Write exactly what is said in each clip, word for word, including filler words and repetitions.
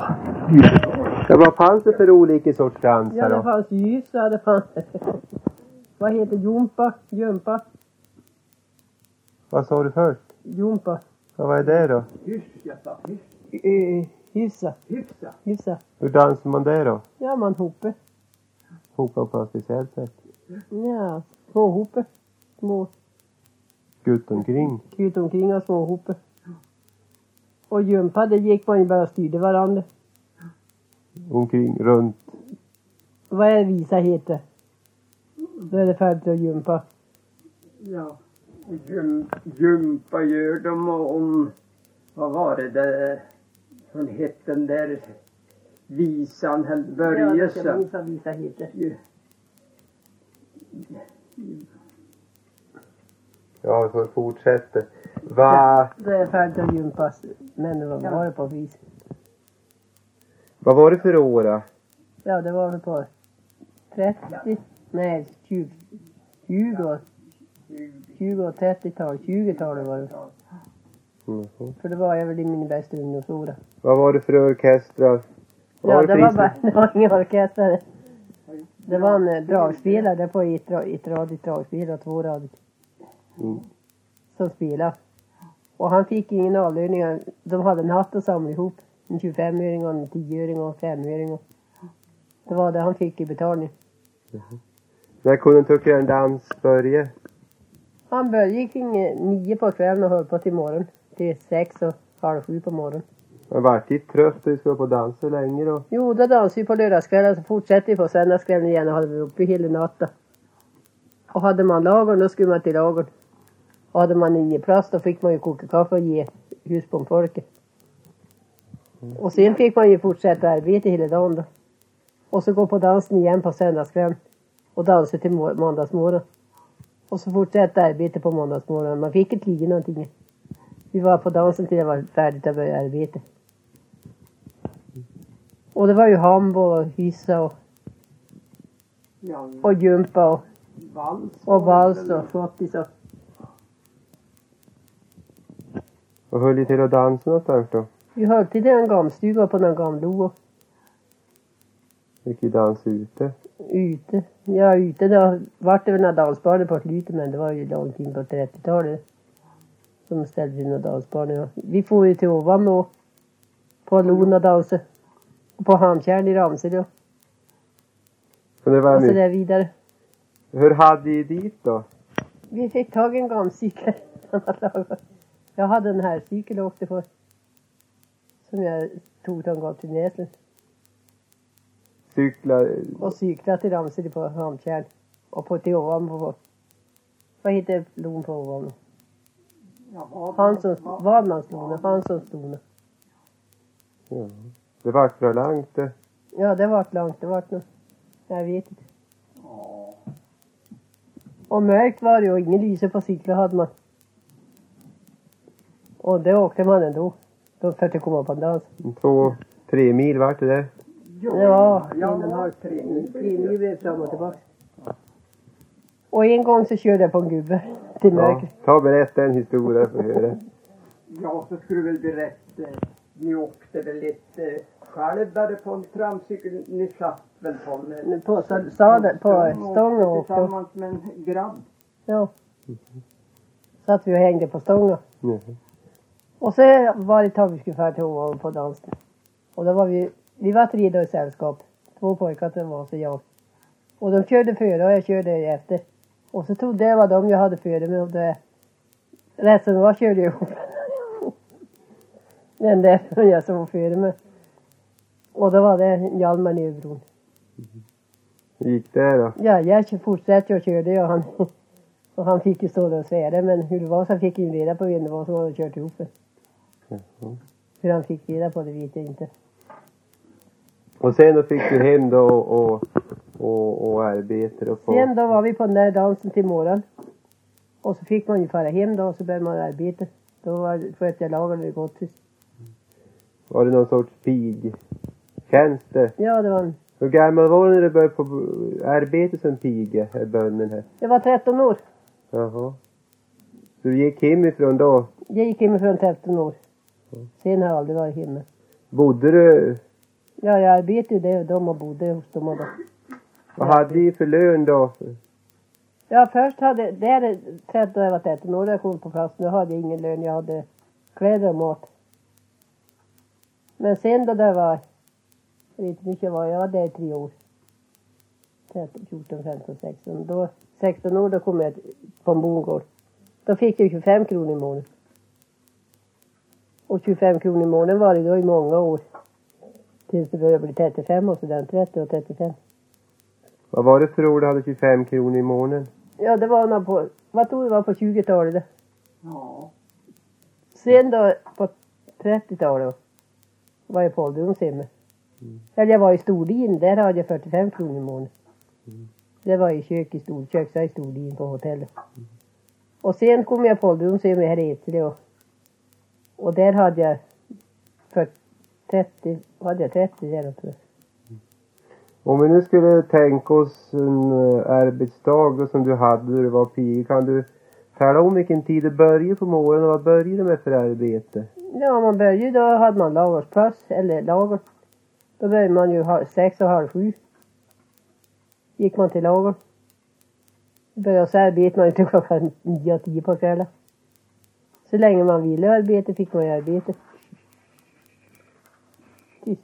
Ja, vad fanns det för olika sorts dansar Ja, då? det fanns gysa, det fanns... Vad heter jumpa? Jumpa? Vad sa du först? Jumpa. Ja, vad är det då? Hyss, jag sa hyss. Uh, hyfsa. Hyfsa. Hyfsa. Hur dansar man det då? Ja, man hoppe. Hopar på ett speciellt sätt. Ja, små hoppe. Små Gutt omkring. ut omkring och små hoppe. Och jumpa, det gick man ju bara och styrde varandra. Omkring, runt. Vad är visa heter? Då är det färdigt att jumpa. Ja. Jum, jumpa gör de om... Vad var det där? Som hette den där visan, Ja, Börjesa. det minns vad visa heter. Ja, vi får fortsätta. Va, Det är färdigt att jumpa. Men vad var det på vis? vad var det för år då? Ja, det var väl på trettio, nej tjugo, tjugo, tjugo och trettiotal, tjugotalet var det. Mm. För det var jag väl i min bästa ungdomsår. Vad var det för orkestrar? Vad Ja, det det för var, is- bara, det var ingen orkester. Det var en eh, dragspelare på ett, ra- ett radigt dragspel och två radigt. Mm. Som spelade. Och han fick ingen avlöning. De hade en hatt och samlade ihop. En tjugofem-öring och en tio-öring och en fem-öring. Och det var det han fick i betalning. När kunde tycka en dans börja? Han började kring eh, nio på kvällen och höll på till morgon. Till sex och halv sju på morgonen. Jag vart lite trött och vi skulle på dansa länge då. Jo, då dansade vi på lördagskvällen så fortsatte vi på söndagskvällen igen och hade vi uppe hela natten. Och hade man lagen då skulle man till lagen. Och hade man ingen plats då fick man ju koka kaffe och ge husbondfolket. Och sen fick man ju fortsätta arbeta hela dagen då. Och så gå på dansen igen på söndagskvällen. Och dansa till må- måndagsmorgon. Och så fortsätta arbeta på måndagsmorgon. Man fick inte ligga någonting. Vi var på dansen till det var färdigt att börja arbeta. Och det var ju hambo och hyssa och, Ja, och jumpa och, vals. och vals och schottis och... Och höll ni till att dansa någonstans då? Vi höll till en gamstuga på någon gamlo Fick vi dansa ute? ute. Ja, ute då vart det väl några dansbanor på slutet men det var ju långt in på trettiotalet. Som ställde in några dansbanor. Vi får ju till ovan och på Lona dansa. Och på Hamtjärn i Ramsel då. Och det var Och så nu. där vidare. Hur hade ni dit då? Vi fick tag i en gamcykel. Jag hade en här cykel och åkte på. Som jag tog till en gång till Näslund. Cykla? Och cykla till Ramsel på Hamtjärn. Och på till ovan på. Vad heter Lon på ovan? Ja, Hanssons, Vadmanslona, Hanssonslona. Ja. Det vart för långt det. Ja, det vart långt, det vart nog. Jag vet inte. ja. Och mörkt var det och ingen lyse på cyklar hade man. Och det åkte man ändå. Då för att komma på en dans. Två, tre mil vart det där. Ja, ja, en och en halv, tre mil. Tre mil blev fram och tillbaka. Och en gång så körde jag på en gubbe till Ja. mörker. Ta och berätta en historia för höra. Ja, så skulle du väl berätta. Ni åkte väl lite själv där på en tramcykel. Ni satt väl på en... På sadeln, på stången och åkte. Tillsammans med en grabb. Ja. Satt vi och hängde på stången. Ja. Och så var det ett tag vi skulle färd till ovan på dansen. Och då var vi, vi var tre då i sällskap. Två pojkar som var så jag. Och de körde före och jag körde efter. Och så trodde jag var de jag hade före mig och det. Resten var körde jag ihop. Men det var jag som var före mig. Och då var det Hjalmar Nybron. Hur gick det då? Ja, jag fortsatte och körde och han, och han fick ju stå där och svära. Men hur det var så fick jag ju reda på vem det var som hade kört ihop det. Jaha. Hur han fick reda på det vet jag inte. Och sen då fick du hem då och, och, och arbeta och få... Sen då var vi på den där dansen till morgon. Och så fick man ju fara hem då och så började man arbeta. Då var det för att jag lagade det gott. Var det någon sorts pigtjänst det? Ja, det var en, Hur gammal var du när du började på arbete som piga, här bönnen här? jag var tretton år. Jaha. Så du gick hemifrån då? Jag gick hemifrån tretton år. Sen har jag aldrig varit hemma. Bodde du Ja, jag arbetade ju det och de och bodde hos dem och då. Vad hade ni för lön då? Ja, först hade, det är tretton, jag var tretton år, jag kom på plats. Nu hade jag ingen lön, jag hade kläder och mat. Men sen då det var, jag vet inte mycket var, jag var där i tre år. tretton, fjorton, femton, sexton. Då, sexton år då kom jag på en bondgård. Då fick jag tjugofem kronor i månaden. Och tjugofem kronor i månaden var det då i många år. Tills det började bli trettiofem och sådär, trettio och trettiofem. Vad var det för år du hade tjugofem kronor i månaden? Ja, det var nog på, vad tror du var på tjugotalet det? Ja. Sen då på trettiotalet var jag på ålderdomshemmet. Mm. Eller jag var i Stordin, där hade jag fyrtiofem kronor i månaden. Mm. Det var i kök i Stordin, köksar i Stordin på hotellet. Mm. Och sen kom jag på ålderdomshemmet här i Edsele och, och där hade jag för trettio, hade jag trettio där tror jag. Om vi nu skulle tänka oss en arbetsdag då som du hade när du var pig, kan du tala om vilken tid du började på morgonen och vad började du med för arbete? Ja, man började då hade man lagerspass eller lager. Då började man ju ha, sex och halv sju. Gick man till lager. Började så arbeta man ju till klockan nio och tio på kvällen. Så länge man ville arbeta fick man ju arbete. Tyst.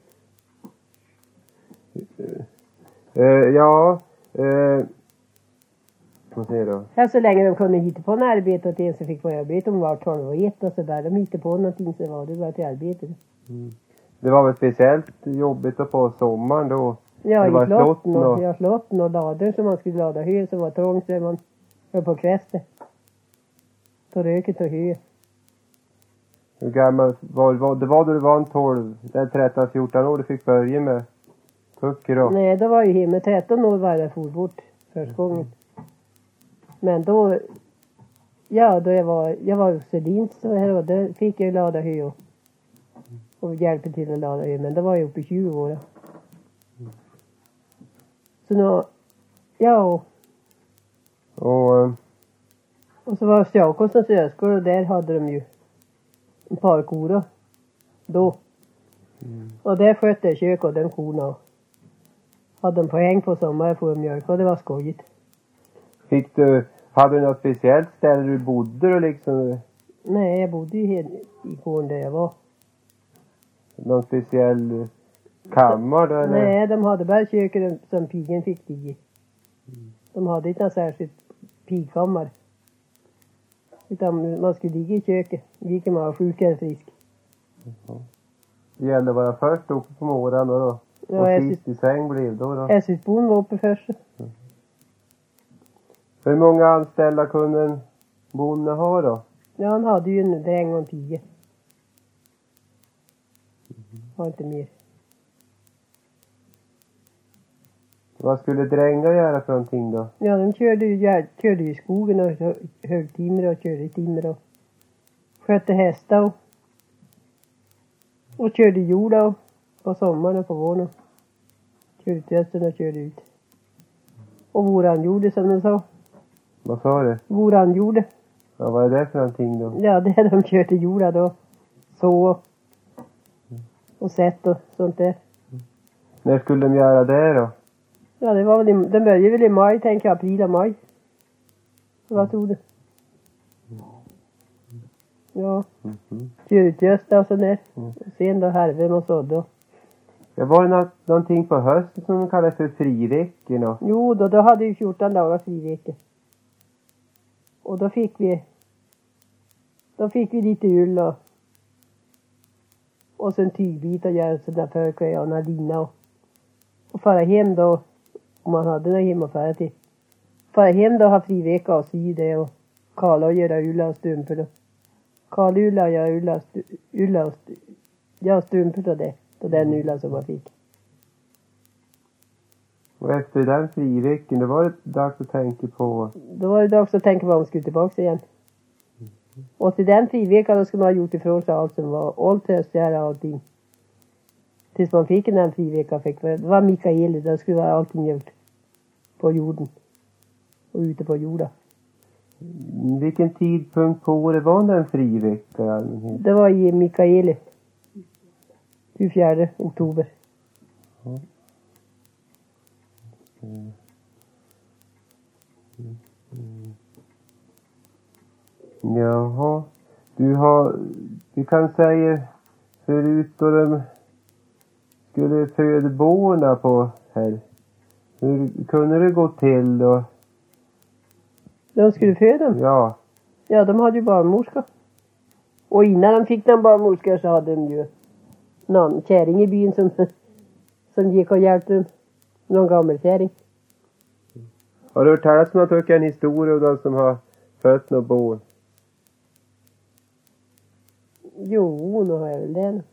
Uh, ja, uh, vad säger du? Ja, så länge de kunde hitta på en arbete åt en så fick man arbeta om var tolv och ett och så där. De hittade på någonting så var det bara till arbete. Mm. Det var väl speciellt jobbigt att på sommaren då? Ja, det i slotten och, och... Ja, slotten och lader som man skulle lada hö som var trångt så man höll på kvästen. Så röket och hö. Hur gammal var, var det? Var då du var en tolv, den tretton fjorton år du fick börja med pucker då? Nej, då var ju hemma tretton år var jag for bort första gången. Men då, ja då jag var, jag var hos Sedins så här och då fick jag lada hö och, och hjälpa till att lada hö. Men då var jag uppe i tjugo år. Så nu, ja och, och, och så var Jakobssons öskor och där hade de ju en par kor då. Mm. Och där skötte jag kök och den korna och hade de poäng på sommaren för mjölk och det var skojigt. Fick du, hade du något speciellt ställe du bodde då liksom? Nej, jag bodde ju i gården där jag var. Någon speciell kammare då eller? Nej, de hade bara köket som pigen fick i. Mm. De hade inte någon särskilt pigkammare. Utan man skulle ligga i köket. Gick man var sjuk eller frisk. Mm. Det gällde att vara först uppe på morgonen då. då. Ja, och sist i säng blev då då. Essusbon var uppe först. Mm. Hur många anställda kunde en bonde ha då? Ja, han hade ju en dräng och en pige. Mm. Var inte mer. Vad skulle drängar göra för någonting då? Ja, de körde ju, körde ju i skogen och högg timmer och körde i timmer och skötte hästar och, och körde jord och på sommaren och på våren. Körde till östen och körde ut. Och våran gjorde som de sa. Vad sa du? Våran gjorde. Ja, vad är det för någonting då? Ja, det är de körde jorda då. Så och sätt och sånt där. Mm. När skulle de göra det då? Ja, det var väl i, den började väl i maj, tänker jag, april och maj. Vad tror du? Ja. Mm-hmm. Kyrkjösta och sådär. Mm. Sen då härven och sådär. Ja, var det något, någonting på hösten som de kallade för friveckorna? Jo, då, då hade vi fjorton dagar friveckor. Och då fick vi då fick vi lite ull och och sen tygbit och göra sådana förkläder och nadina och och fara hem då om man hade något hem att fara till. Fara hem då och ha frivecka och sy det och kala och göra ulla och strumpor då. Kala ulla och göra ulla, stu, ulla och stu, ja, strumpor och det. Och den ulla som man fick. Och efter den friveckan, då var det dags att tänka på... Då var det dags att tänka på om man skulle tillbaka igen. Mm. Och till den friveckan då skulle man ha gjort ifrån sig allt som var allt höstgärna och allting. Tills man fick en den friveckan fick det var Mikael, då skulle vara allting gjort på jorden. Och ute på jorden. Vilken tidpunkt på året var den frivecka? Det var i Mikael. tjugofjärde oktober. Ja. Mm. Mm. Jaha. Du har, vi kan säga, förut då de skulle föda barna på här. Hur kunde det gå till då? De skulle föda dem? Ja. Ja, de hade ju barnmorska. Och innan de fick den barnmorska så hade de ju någon kärring i byn som, som gick och hjälpte dem. Någon gammal kärring. Har du hört talas om att det är en historia om de som har fött något barn? Jo, nu har jag väl det.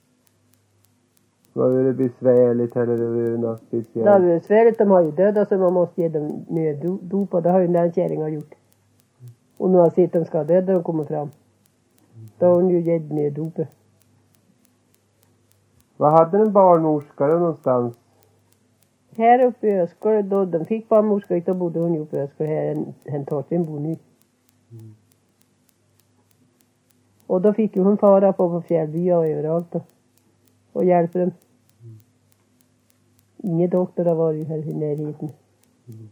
Var det besvärligt eller var det något speciellt? Det är besvärligt, de har ju dödat så man måste ge dem nöddop och det har ju den kärringen gjort. Och nu har jag sett att de ska döda och komma fram. Då har hon ju gett nöddopet. Vad hade en barnmorska då någonstans? Här uppe i Öskål, då de fick barnmorska, då bodde hon ju uppe i Öskål, här en, en Torsten bor nu. Mm. Och då fick ju hon fara på på Fjällby och överallt då. Och hjälpa dem. Mm. Ingen doktor har varit ju här i närheten. Mm.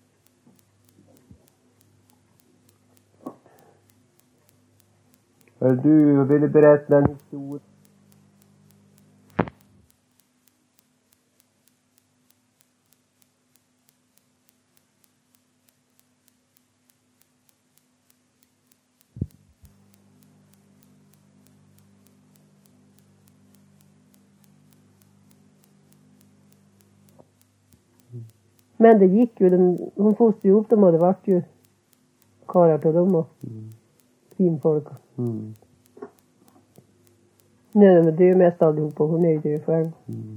Hör du, ville berätta en historia? Men det gick ju, de, hon fostrade ihop dem och det vart ju karlar till dem och mm. finfolk. Mm. Nej, men det är ju mest allihopa, hon är ju det själv. Mm.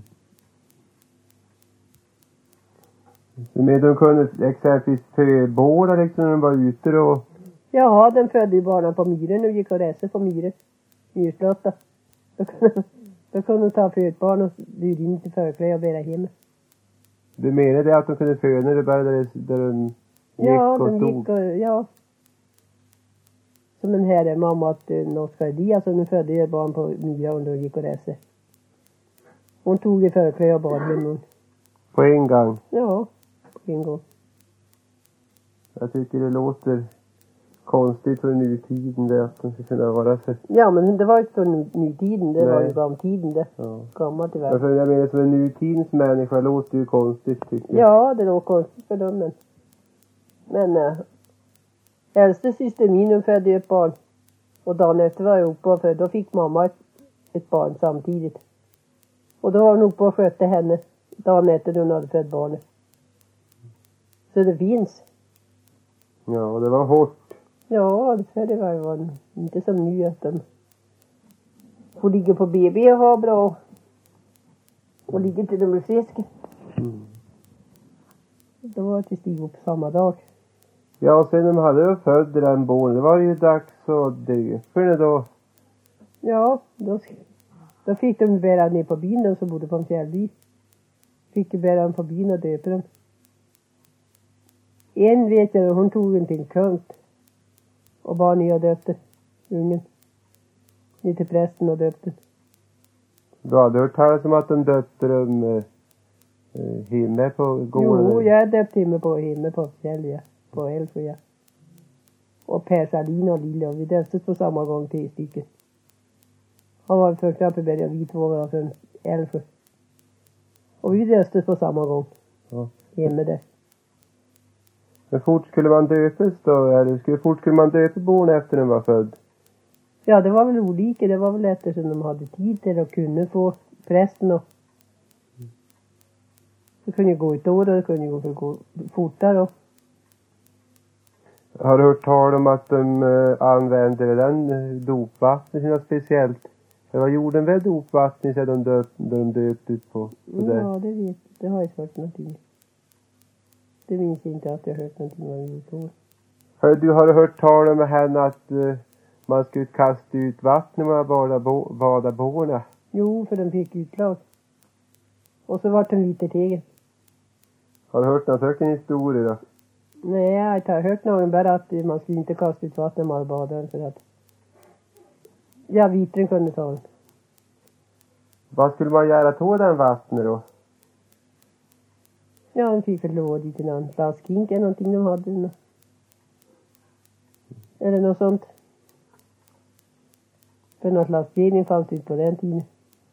Så med de kunde exempelvis föda liksom när de var ute då? Ja, den födde ju barnen på myren och gick och reste på myren. Myrslotta. Då kunde, då kunde de ta födbarn och bjuda in till förkläde och bära hem. Du menar det att de kunde föda när det började där de gick ja, och de stod? Gick och, ja, som en herre mamma att uh, Oskar Diaz som födde ju barn på myra och de gick och reste. Hon tog i förkläde och bar hem. På en gång? Ja, på en gång. Jag tycker det låter konstigt för nutiden det att de ska kunna vara så. Ja, men det var ju för nutiden, det Nej. var ju gamtiden det. Ja. Gammalt i världen. För jag menar som en nutidens människa låter ju konstigt tycker jag. Ja, det låter konstigt för dem men. Men äh, äldste syster min födde ett barn. Och dagen efter var jag uppe för då fick mamma ett, ett barn samtidigt. Och då var hon uppe och skötte henne dagen efter hon hade fött barnet. Så det finns. Ja, och det var hårt. Ja, det var, var inte som nu att de får ligga på B B och ha bra och ligga till de blir friska. Mm. Då var det till stig upp samma dag. Ja, och sen när man hade född den barnen, det var ju dags att dö för det då. Ja, då, då fick de bära ner på byn som bodde på en fjällby. Fick de bära dem på byn och döpa dem. En vet jag, hon tog en till kult. Och bara ner och döpte ungen. Ner till prästen och döpte. Du hade hört talas om att de döpte dem eh, himmel på gården? Jo, jag döpte himmel på himmel på fjället. På Älvsjö. Och Per Salin och Lilla. Och vi döptes på samma gång till stycken. Han var för Knappeberg och vi två var från Älvsjö. Och vi döptes på samma gång. Ja. Hemma där. Men fort skulle man döpas då? Eller skulle, fort skulle man döpa barn efter den var född? Ja, det var väl olika. Det var väl eftersom de hade tid till att kunna få prästen och det kunde ju gå ett år och det kunde ju gå fortare. Och... Har du hört tal om att de uh, använder den uh, dopvattnet till något speciellt? Det var jorden väl dopvattnet så de döpt, de döpt ut på, på ja, det? Ja, det vet det har jag hört någonting. Det minns inte att jag har hört någonting vad jag gjort. Hör, du har hört tal om henne att uh, man skulle kasta ut vatten när man badar bo, bada borna? Jo, för de fick utlag. Och så var det en liter tegel. Har du hört någon söken historia då? Nej, jag har inte hört någon bara att man skulle inte kasta ut vatten när man badar för att ja, vitren kunde ta den. Vad skulle man göra till den vattnet då? Ja, de fick väl låda dit en annan flask hink eller någonting de hade. Eller något sånt. För något lastgivning fanns det på den tiden.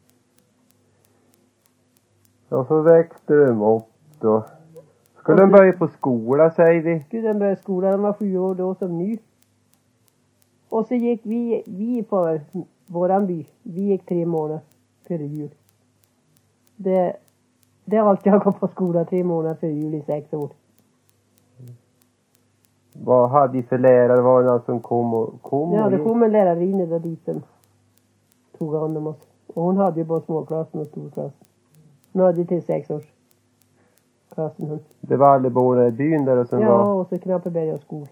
Och så växte de upp då. Skulle de börja på skola, säger vi? Skulle de börja skola, de var sju år då som ny. Och så gick vi, vi på våran by. Vi gick tre månader före jul. Det, det är allt jag gått på skola tre månader före jul i sex år. Vad hade vi för lärare? Var det någon som kom och kom? Ja, och det gick? kom en lärarinna där dit som tog hand om oss. Och hon hade ju bara småklassen och storklass. Hon hade till sex års klassen hon. Det var alla borna i byn där och som Ja, var... och så Knappeberg och skol.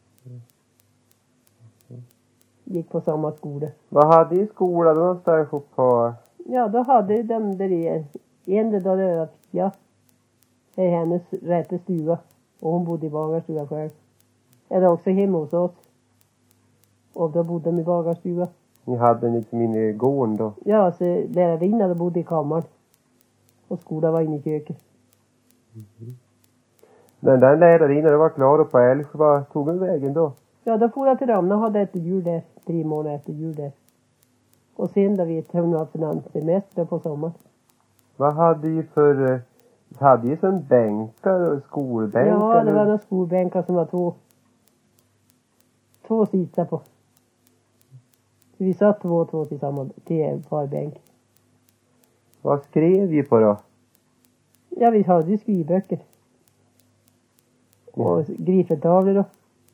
Gick på samma skola. Vad hade i skolan då någonstans på? Ja, då hade de där i en där då att ja, det är hennes rätta stuga. Och hon bodde i bagarstuga själv. Eller också hemma hos oss. Och då bodde de i bagarstuga. Ni hade den liksom inne i gården då? Ja, så lärarinnan bodde i kammaren. Och skolan var inne i köket. Mm-hmm. Men den lärarinnan, det var klar på Älvsjö. Vad tog den vägen då? Ja, då får jag till Ramna och hade efter jul där. Tre månader efter jul där. Och sen då vet jag hon har finanssemester på sommaren. Vad hade ju för... eh, Hade ju som bänkar och skolbänkar? Ja, det var eller? några skolbänkar som var två. Två sitter på. Så vi satt två och två tillsammans till en parbänk. Vad skrev vi på då? Ja, vi hade ju skrivböcker. Och griffeltavlor då.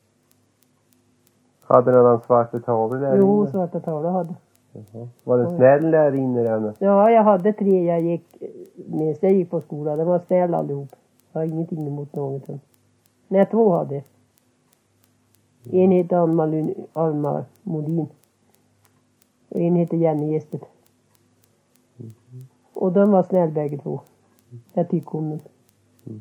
Hade den någon svarta tavlor där Jo, inne? svarta tavlor hade. Jaha. Var det snäll där inne den? Ja, jag hade tre jag gick med. Jag gick på skolan. De var snälla allihop. Jag har ingenting emot någonting. Nej, två hade. En heter Alma, Lund, Alma Modin. Och en heter Jenny Gästet. Mm. Och de var snäll bägge två. Jag tycker om dem. Mm.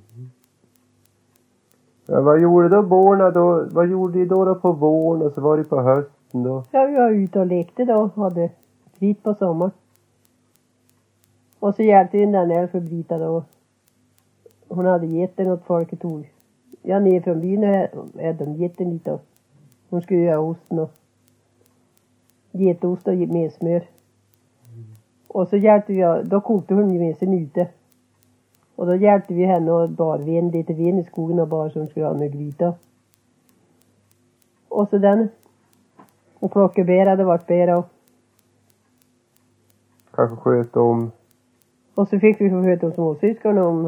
Ja, vad gjorde då borna då? Vad gjorde ni då, då på våren och så var det på hösten då? Ja, vi var ute och lekte då. Hade fritt på sommaren. Och så hjälpte vi den där för Brita då. Hon hade gett den åt folket tog. Ja, ner från byn är de gett den lite. Hon skulle göra osten och getost och med smör. Mm. Och så hjälpte vi, då kokte hon ju med sig ute. Och då hjälpte vi henne och bar ven, lite ven i skogen och bar som skulle ha med gryta. Och så den. Och plocka bär hade varit bär och. Kanske sköt om. Och så fick vi få höra om småsyskon om.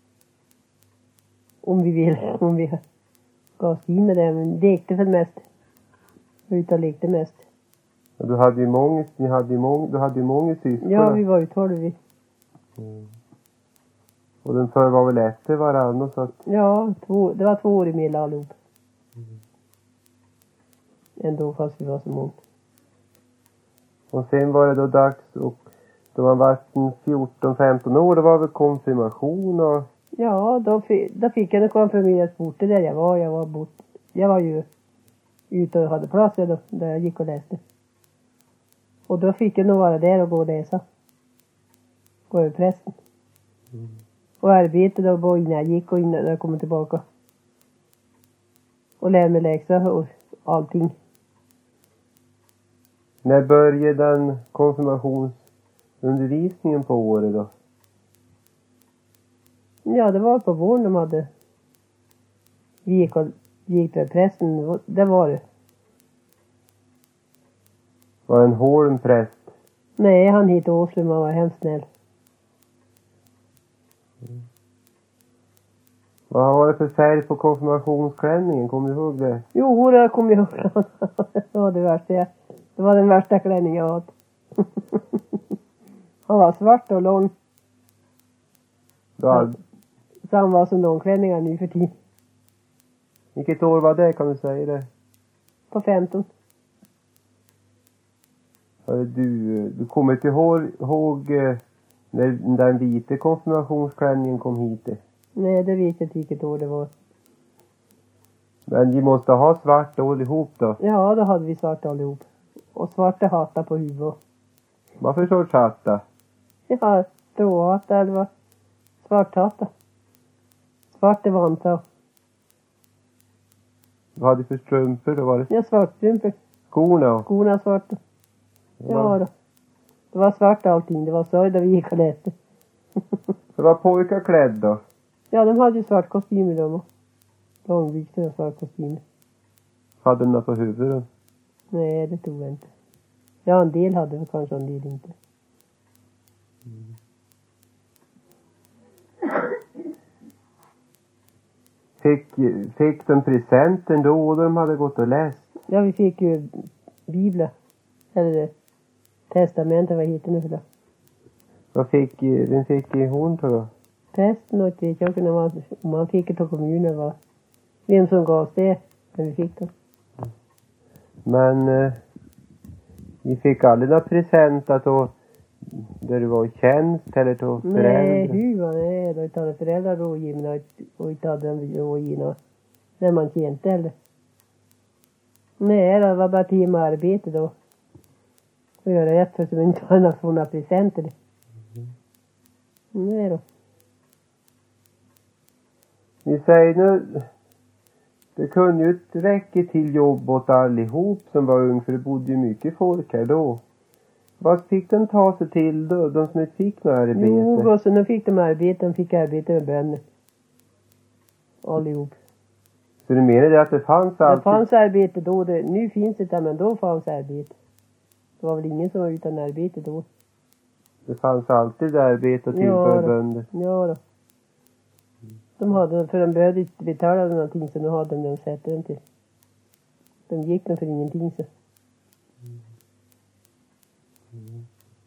Om vi vill, om vi gav oss in med det. Men lekte väl mest. Utan lekte mest. Ja, du hade ju många, ni hade ju många, du hade ju många syskon. Ja, vi var ju tolv vi. Mm. Och den för var väl efter varann så att... Ja, två, det var två år emellan allihop. Mm. Ändå fast vi var så många. Och sen var det då dags och då man var fjorton femton år, då var det konfirmation och... Ja, då, f- då fick jag en konfirmerat borta där jag var. Jag var, bort, jag var ju ute och hade plats då, där jag gick och läste. Och då fick jag nog vara där och gå och läsa. Gå över prästen. Mm. Och arbeta då både innan jag gick och innan jag kom tillbaka. Och lära mig läxa och allting. När började den konfirmationsundervisningen på året då? Ja, det var på våren de hade. Vi gick och gick till prästen. Det var det. Var en hård präst? Nej, han hette Åslund och var hemskt snäll. Mm. Vad var det för färg på konfirmationsklänningen? Kommer du ihåg det? Jo, det kommer jag ihåg. Det var det värsta. Det var den värsta klänningen jag hade. Han var svart och lång. Då... Så han var som långklänningar nu för tiden. Vilket år var det, kan du säga det? På femton. Du, du kommer inte ihåg, ihåg när den vita konfirmationsklänningen kom hit? Nej, det vet jag inte vilket år det var. Men vi måste ha svart allihop då? Ja, då hade vi svart allihop. Och svarta hattar på huvudet. Vad för sorts hatta? Ja, stråhatta eller vad? Svart hatta. Svart är vantar. Vad hade du för strumpor då? Var det Ja, svartstrumpor. skorna? Skorna svarta. Ja då. Det var svart allting. Det var så där vi gick och läste. Så var pojkar klädd då? Ja, de hade ju svart kostym i dem. Och långbyxor och svart kostym. Hade de något på huvudet? Nej, det tror jag inte. Ja, en del hade det kanske, en del inte. Mm. Fick, fick de presenten då de hade gått och läst? Ja, vi fick ju Bibeln. Eller testamentet, vad heter det för det? Vad fick, den fick hon då? Prästen och vet jag kunde man, om man fick det av kommunen var vem som gav oss det när vi fick det. Men eh, vi fick aldrig några presenter då där du var i tjänst eller då Nej, föräldrar? hur var det? Då inte hade föräldrar rådgivna och inte hade de rådgivna när man tjänste eller. Nej, det var bara tid med arbete då. Och göra rätt för att vi inte hade fått några presenter. Mm. Nej då. Vi säger nu, det kunde ju inte räcka till jobb åt allihop som var ung, för det bodde ju mycket folk här då. Vad fick de ta sig till då, de som inte fick några arbete? Jo, och så nu fick de arbete, de fick arbete med bönder. Allihop. Så du menar det att det fanns alltid? Det fanns arbete då, det, nu finns det där, men då fanns arbete. Det var väl ingen som var utan arbete då. Det fanns alltid arbete till Ja, för då. bönder. Ja då. De hade, för de behövde inte betala någonting, så nu hade de de sätter dem till. De gick dem för ingenting så. Mm.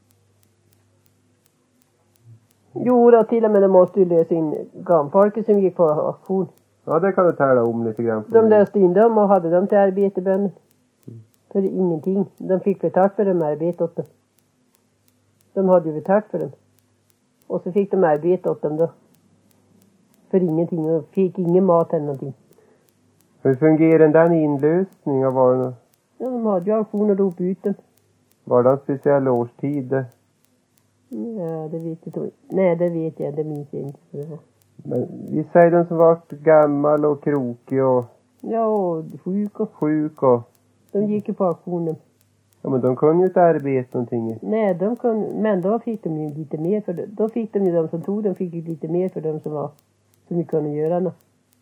Jo då, till och med de måste ju lösa in gamfolket som gick på auktion. Ja, det kan du tala om lite grann. De löste in dem och hade dem till arbetebönder. Mm. För ingenting. De fick betalt för dem arbete åt dem. De hade ju betalt för dem. Och så fick de arbete åt dem då. För ingenting. De fick ingen mat eller någonting. Hur fungerar den inlösningen av varorna? Ja, de hade ju auktion och rop ut dem. Var det en speciell årstid? Ja, det vet jag inte. Nej, det vet jag. Det minns jag inte. Det var. Men vi säger den som var gammal och krokig och... Ja, och sjuk och... Sjuk och... De gick ju på auktionen. Ja, men de kunde ju inte arbeta någonting. Nej, de kunde... Men då fick de ju lite mer för det. Då fick de ju, de som tog dem fick ju lite mer för de som var... Som vi kunde göra något.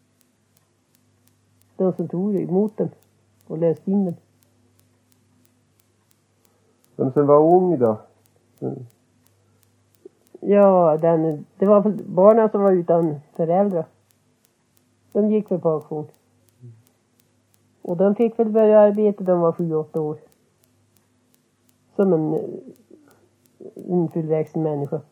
De som tog emot dem. Och löste in dem. De som var ung då? Mm. Ja, den, det var barnen som var utan föräldrar. De gick väl på auktion. Och de fick väl börja arbeta, de var sju, åtta år. Som en, en fullväxten människa.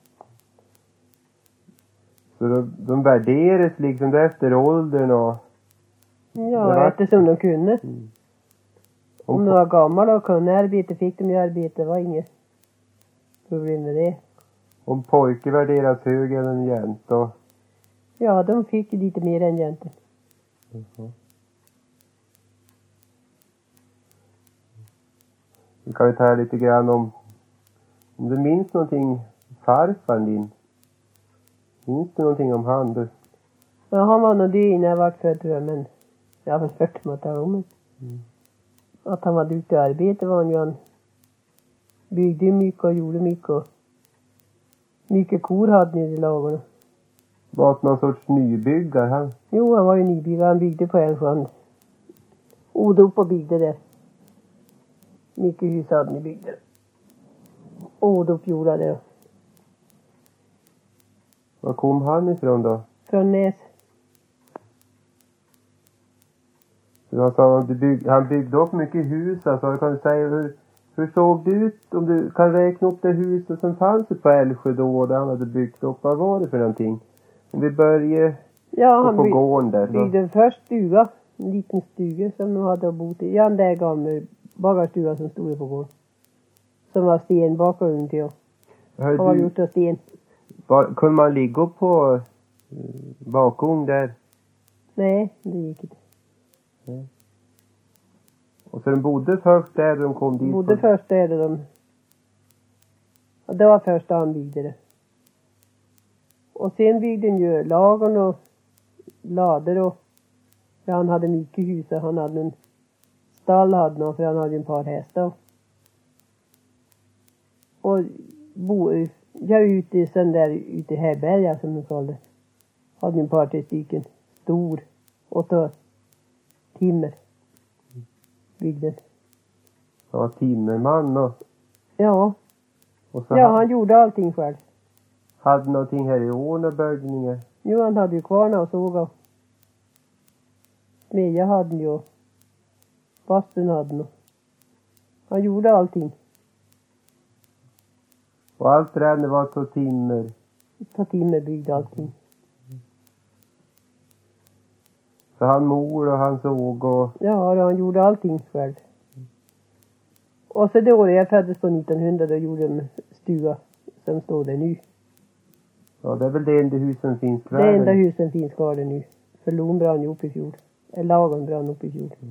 Så de, de värderas liksom efter åldern och... Ja, var... eftersom de kunde. Mm. Om, Om de var gamla och kunde arbeta fick de ju arbete, det var inget problem med det. Om pojke värderas högre än en jänta och... Ja, de fick ju lite mer än jäntan. Mm-hmm. Vi kan ju ta lite grann om... Om du minns någonting, farfar din. Minns du någonting om han du? Ja, han var nog det innan jag var född, tror jag, men jag har väl hört om att han var om. Mm. Att han var ute i arbete var han ju, han byggde ju mycket och gjorde mycket och mycket kor hade ni i lagorna. Var det någon sorts nybyggare han? Jo, han var ju nybyggare, han byggde på Älvsjön. Odde upp och byggde där. Mycket hus hade ni byggde. Odde upp gjorde det. Var kom han ifrån då? Från Näs. Han sa att bygg, han byggde upp mycket hus, alltså kan du säga hur, hur såg det ut, om du kan räkna upp det huset som fanns på Älvsjö då där han hade byggt upp, vad var det för någonting? Om vi börjar ja, han på by- gården där. Så. byggde först stuga, en liten stuga som de hade bott i. Ja, den där gamla bagarstugan som stod på gården. Som var sten bakom till och Hör har du, gjort av sten. var, kunde man ligga på uh, bakugn där? Nej, det gick inte. Ja. Och så de bodde först där de kom dit? Bodde på... först där de... Ja, det var första han byggde det. Och sen byggde han ju lagen och lader och ja, han hade mycket hus. Han hade en stall hade någon, för han hade en par hästar. Och bo, jag ute sen där ute i Härberga som de sålde. Hade en par tre stycken stor och så timmer. Byggden. Ja, timmerman och... Ja. och så Ja, han han gjorde allting själv. hade någonting här i ån och bögningar. Jo, han hade ju kvarna och såg och smedja hade han ju. Bastun hade han. Han gjorde allting. Och allt det där det var så timmer. Ta timmer byggde allting. Så han mor och han såg och... Ja, då, han gjorde allting själv. Och så det året jag föddes på nittonhundra, då gjorde de stuga som står där nu. Ja, det är väl det enda husen finns kvar. Det enda husen finns kvar där nu. För Lon brann upp i fjol. Eller lagen brann upp i fjol. Mm.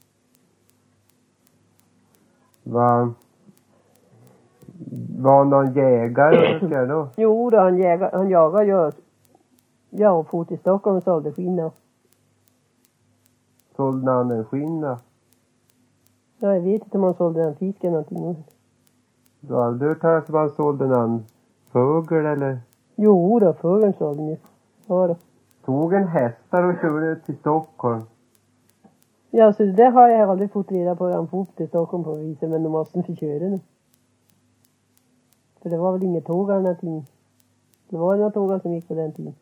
Va... Var någon jägare då? Jo, då han, jägar, han jagar ju. Ja, och fot i Stockholm och sålde skinna. Sålde han en skinna? Ja, jag vet inte om han sålde den fisken någonting. Du har aldrig hört talas om han sålde någon fågel eller? Jo, då fågeln sålde den ju. Ja, då. Tog en hästar och körde till Stockholm. Ja, så det har jag aldrig fått reda på. Han fot till Stockholm på viset, men de måste inte köra nu. För det var väl inget tåg eller någonting. Det var några tåg som gick på den tiden.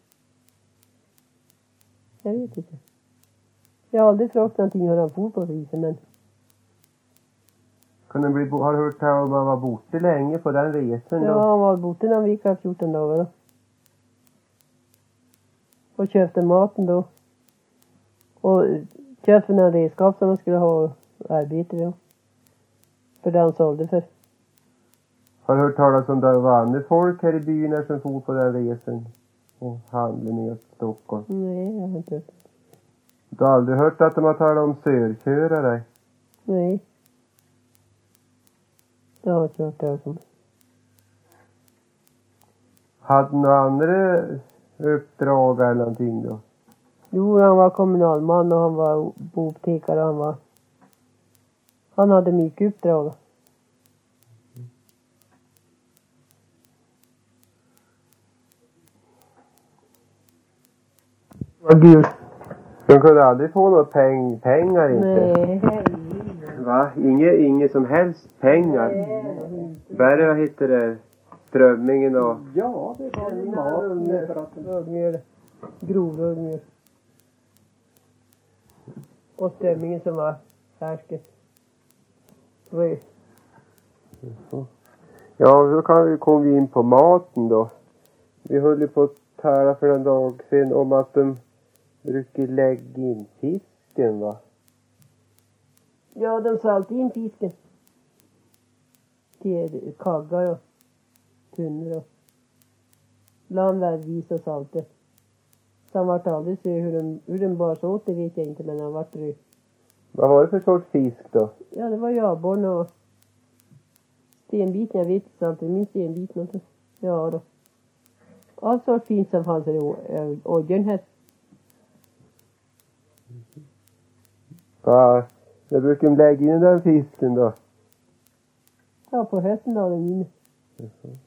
Jag vet inte. Jag har aldrig frågat någonting hur han fot på viset, men... Kunde bli, har du hört att man var borta länge på den resan då? Ja, han var borta när han gick av fjorton dagar då. Och köpte maten då. Och köpte några redskap som man skulle ha arbete då. För det han sålde för. Har du hört talas om det var andra folk här i byn som for på den resan? Och handlade ner till Stockholm? Nej, jag har inte hört. Du har aldrig hört att de har talat om sörkörare? Nej. Det har jag inte hört talas om. Hade några andra uppdrag eller någonting då? Jo, han var kommunalman och han var boptekare och han var... Han hade mycket uppdrag. Vad gud. De kunde aldrig få några peng, pengar inte. Nej. Va? Inge, inget som helst pengar. Bara vad heter det? Strömmingen och... Ja, det var ju mat för att... Rödmjöl. Grovrödmjöl. Och strömmingen som var färsken. Röd. Ja, då kan vi komma in på maten då. Vi höll ju på att tala för en dag sedan om att de brukar lägga in fisken, va? Ja, de saltade in fisken. Till kaggar och tunnor och landvärvis och salter. Så han vart aldrig så hur den, hur den bars åt, det vet jag inte, men han vart röd. Vad var det för sorts fisk då? Ja, det var ju abborren och stenbiten, jag vet inte sant, det minns stenbiten också. Ja då. Allt sorts fint som fanns i ådjörn här. Va? Jag brukar lägga in den fisken då. Ja, på hösten då, den inne. Mm.